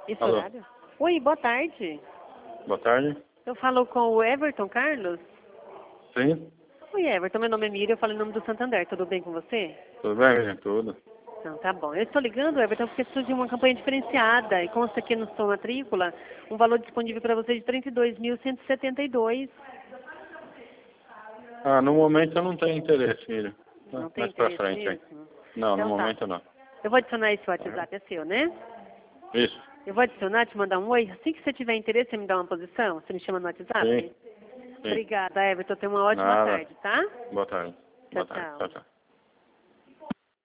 Esse Alô. horário? Oi, boa tarde. Boa tarde. Eu falo com o Everton Carlos? Sim. Oi, Everton, meu nome é Miriam, eu falo em nome do Santander. Tudo bem com você? Tudo bem, gente? Tudo. Não, tá bom. Eu estou ligando, Everton, porque surgiu uma campanha diferenciada e consta aqui no sua matrícula um valor disponível para você de R$ 32.172. Ah, no momento eu não tenho interesse, filho. Não tem Mais pra interesse frente, hein? mesmo? Não, no Então tá. momento não. Eu vou adicionar esse WhatsApp, é seu, né? Isso. Eu vou adicionar, te mandar um oi. Assim que você tiver interesse, você me dá uma posição? Você me chama no WhatsApp? Sim. Sim. Obrigada, Everton. Tenha uma ótima Nada. tarde, tá? Boa tarde. Tchau, Boa tarde. tchau. Tchau, tchau.